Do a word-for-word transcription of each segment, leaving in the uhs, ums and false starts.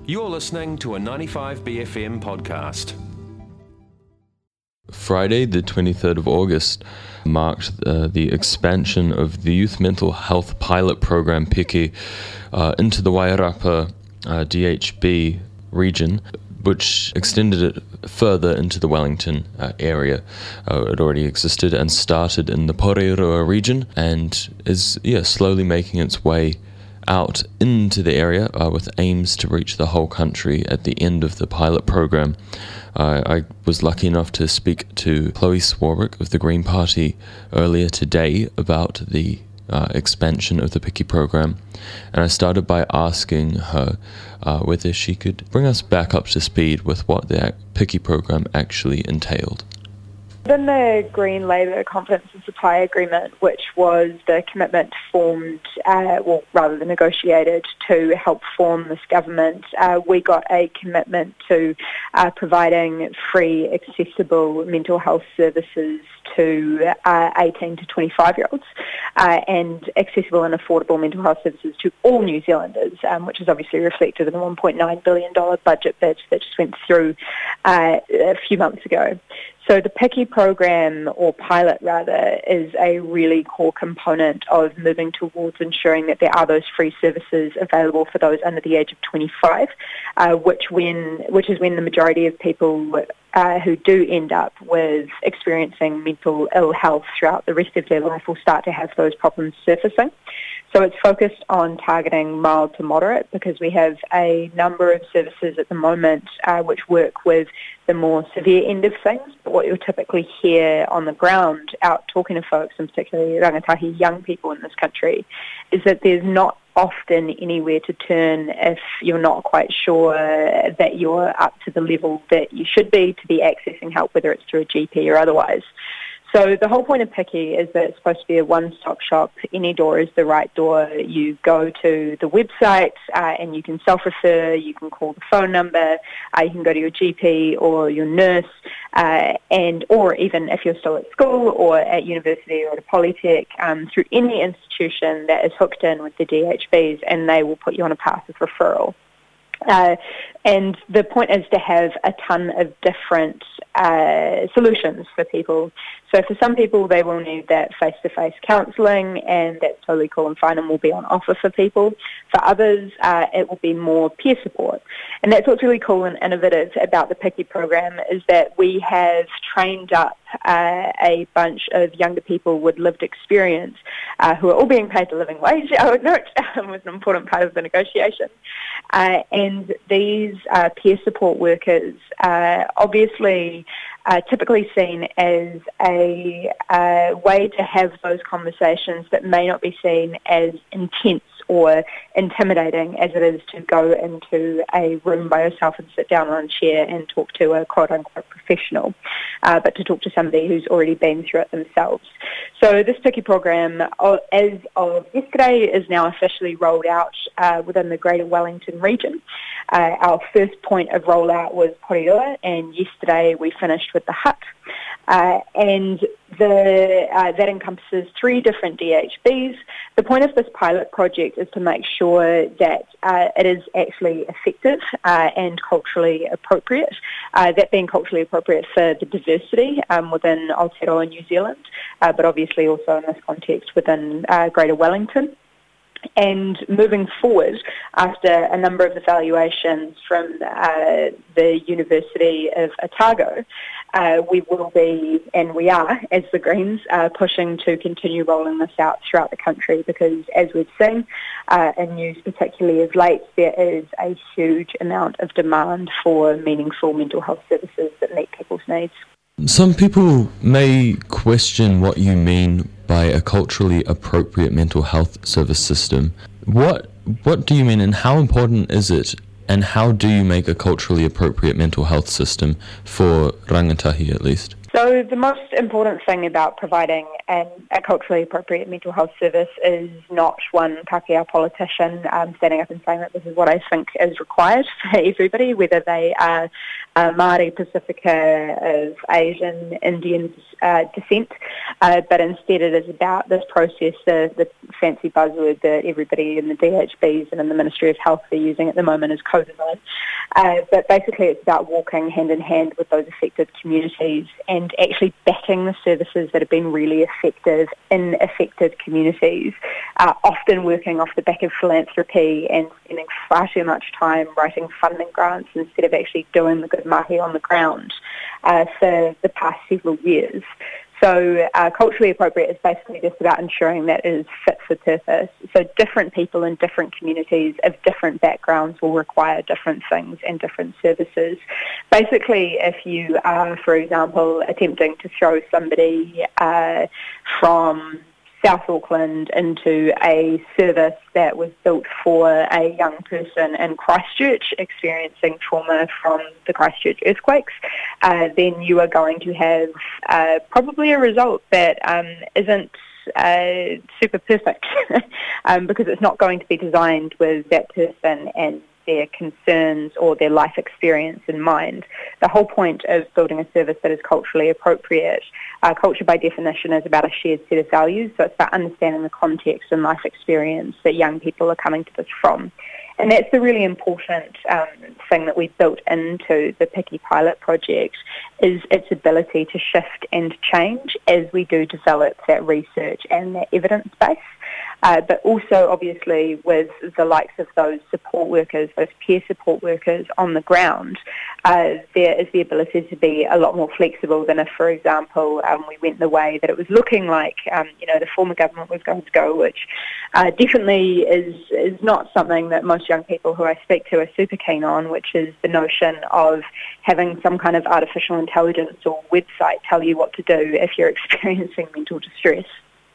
You're listening to a ninety-five B F M podcast. Friday, the twenty-third of August, marked uh, the expansion of the Youth Mental Health Pilot Program Piki uh, into the Wairarapa uh, D H B region, which extended it further into the Wellington uh, area. Uh, it already existed and started in the Porirua region and is yeah slowly making its way out into the area uh, with aims to reach the whole country at the end of the pilot program. Uh, I was lucky enough to speak to Chloe Swarbrick of the Green Party earlier today about the uh, expansion of the Piki program, and I started by asking her uh, whether she could bring us back up to speed with what the Piki program actually entailed. Within the Green Labour Confidence and Supply Agreement, which was the commitment formed, uh, well, rather than negotiated to help form this government, uh, we got a commitment to uh, providing free, accessible mental health services to uh, eighteen to twenty-five-year-olds uh, and accessible and affordable mental health services to all New Zealanders, um, which is obviously reflected in the one point nine billion dollars budget bid that just went through uh, a few months ago. So the Piki program, or pilot rather, is a really core component of moving towards ensuring that there are those free services available for those under the age of twenty-five, uh, which when which is when the majority of people uh, who do end up with experiencing mental ill health throughout the rest of their life will start to have those problems surfacing. So it's focused on targeting mild to moderate because we have a number of services at the moment uh, which work with the more severe end of things. But what you'll typically hear on the ground out talking to folks, and particularly rangatahi young people in this country, is that there's not often anywhere to turn if you're not quite sure that you're up to the level that you should be to be accessing help, whether it's through a G P or otherwise. So the whole point of Piki is that it's supposed to be a one-stop shop. Any door is the right door. You go to the website uh, and you can self-refer, you can call the phone number, uh, you can go to your G P or your nurse, uh, and or even if you're still at school or at university or at a polytech, um, through any institution that is hooked in with the D H Bs, and they will put you on a path of referral. Uh, and the point is to have a ton of different uh, solutions for people. So for some people, they will need that face-to-face counselling, and that's totally cool and fine and will be on offer for people. For others, uh, it will be more peer support. And that's what's really cool and innovative about the Piki program is that we have trained up uh, a bunch of younger people with lived experience uh, who are all being paid the living wage, I would note, was an important part of the negotiation. Uh, and these uh, peer support workers are obviously uh, typically seen as a uh, way to have those conversations that may not be seen as intense or intimidating as it is to go into a room by yourself and sit down on a chair and talk to a quote-unquote professional, uh, but to talk to somebody who's already been through it themselves. So this Piki program, as of yesterday, is now officially rolled out uh, within the Greater Wellington region. Uh, our first point of rollout was Porirua, and yesterday we finished with the Hut. Uh, and the, uh, that encompasses three different D H Bs. The point of this pilot project is to make sure that uh, it is actually effective uh, and culturally appropriate, uh, that being culturally appropriate for the diversity um, within Aotearoa New Zealand, uh, but obviously also in this context within uh, Greater Wellington. And moving forward, after a number of evaluations from uh, the University of Otago, uh, we will be, and we are, as the Greens, uh, pushing to continue rolling this out throughout the country because, as we've seen uh, in news, particularly of late, there is a huge amount of demand for meaningful mental health services that meet people's needs. Some people may question what you mean by a culturally appropriate mental health service system. What what do you mean, and how important is it, and how do you make a culturally appropriate mental health system for rangatahi at least? So the most important thing about providing an, a culturally appropriate mental health service is not one Pākehā politician um, standing up and saying that this is what I think is required for everybody, whether they are uh, Māori, Pacifica, of Asian, Indian uh, descent, uh, but instead it is about this process, the, the fancy buzzword that everybody in the D H Bs and in the Ministry of Health are using at the moment is co-design. Uh, but basically it's about walking hand in hand with those affected communities and and actually backing the services that have been really effective in affected communities, uh, often working off the back of philanthropy and spending far too much time writing funding grants instead of actually doing the good mahi on the ground uh, for the past several years. So uh, culturally appropriate is basically just about ensuring that it is fit for purpose. So different people in different communities of different backgrounds will require different things and different services. Basically, if you are, for example, attempting to throw somebody uh, from South Auckland into a service that was built for a young person in Christchurch experiencing trauma from the Christchurch earthquakes, uh, then you are going to have uh, probably a result that um, isn't uh, super perfect um, because it's not going to be designed with that person and their concerns or their life experience in mind. The whole point of building a service that is culturally appropriate, uh, culture by definition is about a shared set of values, so it's about understanding the context and life experience that young people are coming to this from. And that's the really important um, thing that we built into the Piki pilot project is its ability to shift and change as we do develop that research and that evidence base. Uh, but also, obviously, with the likes of those support workers, those peer support workers on the ground, uh, there is the ability to be a lot more flexible than if, for example, um, we went the way that it was looking like, um, you know, the former government was going to go, which uh, definitely is is not something that most young people who I speak to are super keen on, which is the notion of having some kind of artificial intelligence or website tell you what to do if you're experiencing mental distress.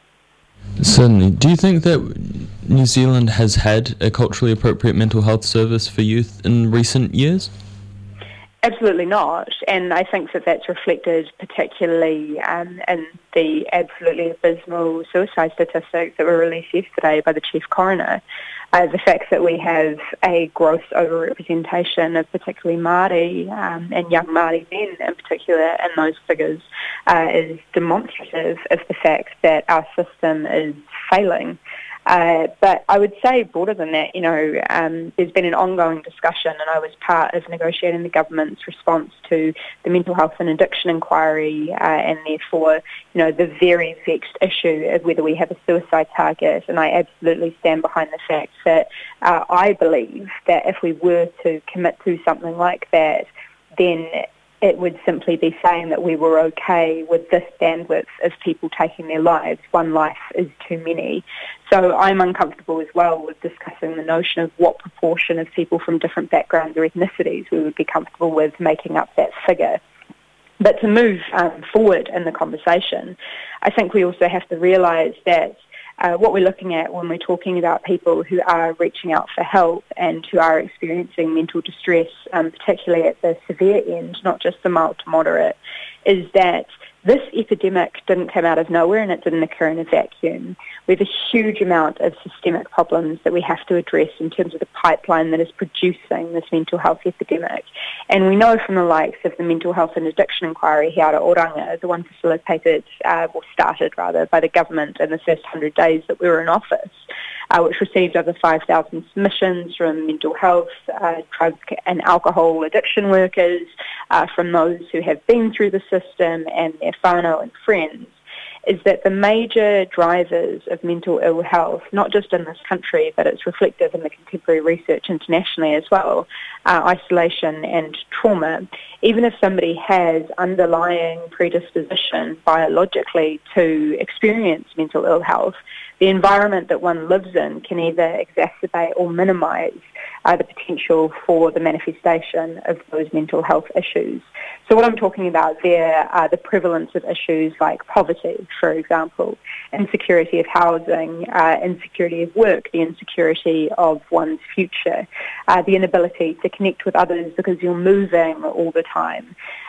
Certainly. Do you think that New Zealand has had a culturally appropriate mental health service for youth in recent years? Absolutely not, and I think that that's reflected particularly um, in the absolutely abysmal suicide statistics that were released yesterday by the Chief Coroner. Uh, the fact that we have a gross overrepresentation of particularly Māori um, and young Māori men in particular in those figures uh, is demonstrative of the fact that our system is failing. Uh, but I would say broader than that, you know, um, there's been an ongoing discussion, and I was part of negotiating the government's response to the mental health and addiction inquiry, uh, and therefore, you know, the very vexed issue of whether we have a suicide target. And I absolutely stand behind the fact that uh, I believe that if we were to commit to something like that, then it would simply be saying that we were okay with this bandwidth of people taking their lives. One life is too many. So I'm uncomfortable as well with discussing the notion of what proportion of people from different backgrounds or ethnicities we would be comfortable with making up that figure. But to move um, forward in the conversation, I think we also have to realise that Uh, what we're looking at when we're talking about people who are reaching out for help and who are experiencing mental distress, um, particularly at the severe end, not just the mild to moderate, is that this epidemic didn't come out of nowhere and it didn't occur in a vacuum. We have a huge amount of systemic problems that we have to address in terms of the pipeline that is producing this mental health epidemic. And we know from the likes of the Mental Health and Addiction Inquiry here at Oranga, the one facilitated, uh, or started rather, by the government in the first one hundred days that we were in office, uh, which received over five thousand submissions from mental health, uh, drug and alcohol addiction workers, uh, from those who have been through the system and their whānau and friends, is that the major drivers of mental ill health, not just in this country, but it's reflective in the contemporary research internationally as well, are isolation and trauma. Even if somebody has underlying predisposition biologically to experience mental ill health, the environment that one lives in can either exacerbate or minimise uh, the potential for the manifestation of those mental health issues. So what I'm talking about there are the prevalence of issues like poverty, for example, insecurity of housing, uh, insecurity of work, the insecurity of one's future, uh, the inability to connect with others because you're moving all the time.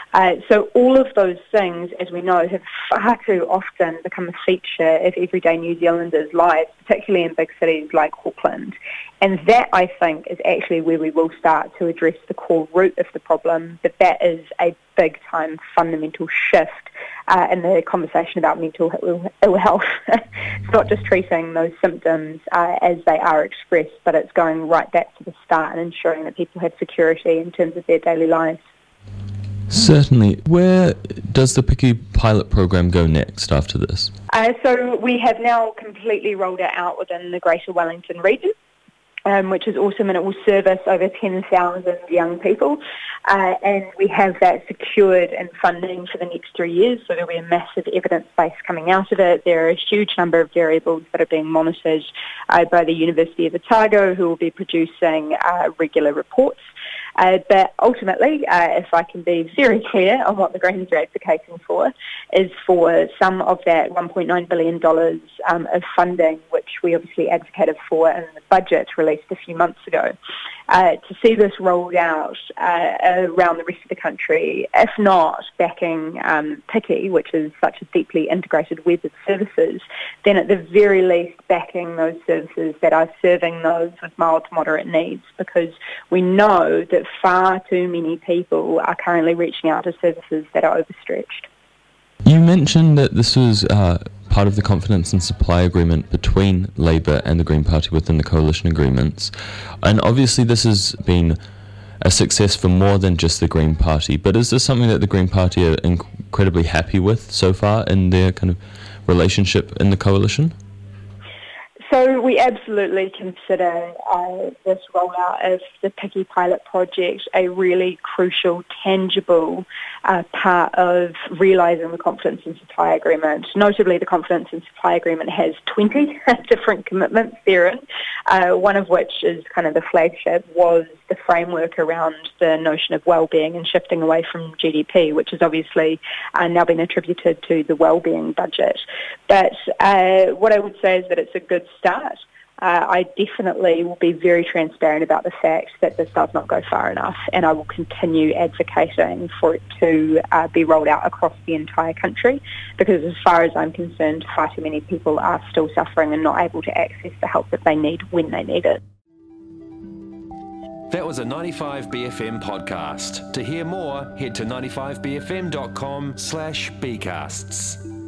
Uh, so all of those things, as we know, have far too often become a feature of everyday New Zealanders' lives, particularly in big cities like Auckland. And that, I think, is actually where we will start to address the core root of the problem, that that is a big-time fundamental shift uh, in the conversation about mental Ill, Ill health. It's not just treating those symptoms uh, as they are expressed, but it's going right back to the start and ensuring that people have security in terms of their daily lives. Certainly. Where does the Piki pilot program go next after this? Uh, so we have now completely rolled it out within the Greater Wellington region, um, which is awesome, and it will service over ten thousand young people. Uh, and we have that secured and funding for the next three years, so there'll be a massive evidence base coming out of it. There are a huge number of variables that are being monitored uh, by the University of Otago, who will be producing uh, regular reports. Uh, but ultimately, uh, if I can be very clear on what the Greens are advocating for, is for some of that one point nine billion dollars um, of funding, which we obviously advocated for in the budget released a few months ago, uh, to see this rolled out uh, around the rest of the country, if not backing um, Piki, which is such a deeply integrated web of services, then at the very least backing those services that are serving those with mild to moderate needs, because we know that far too many people are currently reaching out to services that are overstretched. You mentioned that this was uh, part of the confidence and supply agreement between Labour and the Green Party within the coalition agreements, and obviously this has been a success for more than just the Green Party, but is this something that the Green Party are incredibly happy with so far in their kind of relationship in the coalition? So we absolutely consider uh, this rollout of the Piki pilot project a really crucial, tangible uh, part of realising the confidence and supply agreement. Notably, the confidence and supply agreement has twenty different commitments therein, uh, one of which is kind of the flagship, was the framework around the notion of well-being and shifting away from G D P, which has obviously uh, now been attributed to the well-being budget. But uh, what I would say is that it's a good start. Uh, I definitely will be very transparent about the fact that this does not go far enough, and I will continue advocating for it to uh, be rolled out across the entire country, because as far as I'm concerned, far too many people are still suffering and not able to access the help that they need when they need it. That was a ninety-five B F M podcast. To hear more, head to ninety-five b f m dot com slash bcasts.